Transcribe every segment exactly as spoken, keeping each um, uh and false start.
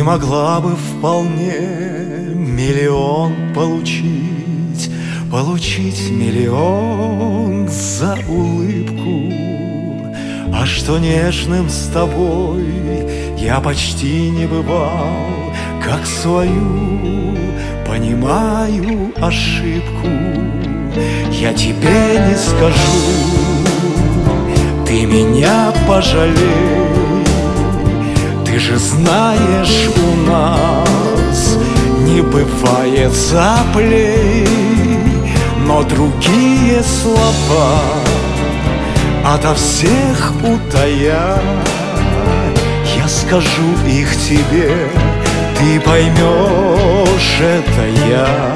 Ты могла бы вполне миллион получить, Получить миллион за улыбку. А что нежным с тобой я почти не бывал, Как свою понимаю ошибку. Я тебе не скажу, ты меня пожалей. Ты же знаешь, у нас не бывает заплей, но другие слова ото всех утая. Я скажу их тебе, ты поймешь, это я.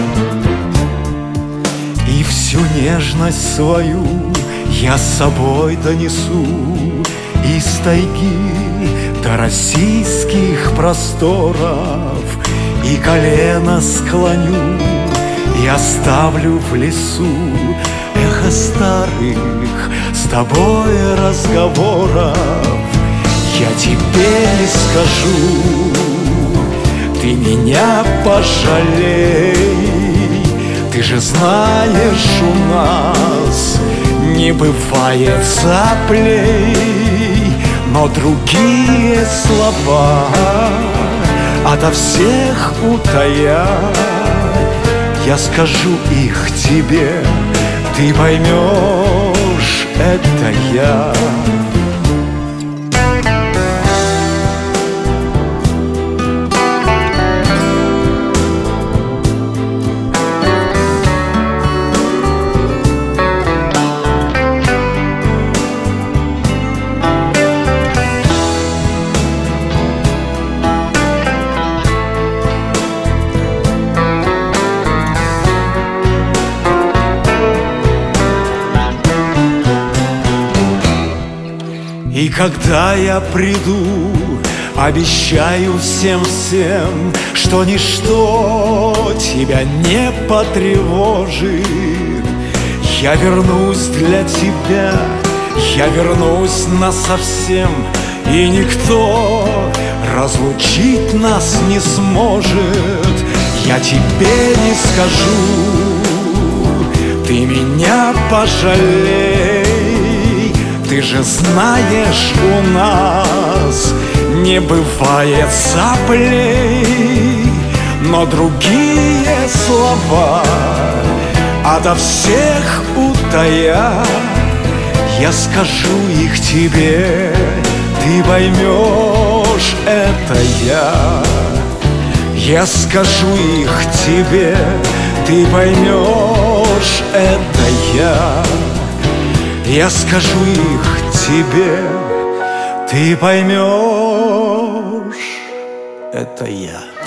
И всю нежность свою я с собой донесу из тайги до российских просторов, и колено склоню, и оставлю в лесу эхо старых с тобой разговоров. Я тебе не скажу, ты меня пожалей. Ты же знаешь, у нас не бывает заплей, но другие слова ото всех утая. Я скажу их тебе, ты поймешь, это я. И когда я приду, обещаю всем-всем, что ничто тебя не потревожит. Я вернусь для тебя, я вернусь насовсем, и никто разлучить нас не сможет. Я тебе не скажу, ты меня пожалей. Ты же знаешь, у нас не бывает заплей, но другие слова ото всех утая. Я скажу их тебе, ты поймешь, это я. Я скажу их тебе, ты поймешь, это я. Я скажу их тебе, ты поймешь, это я.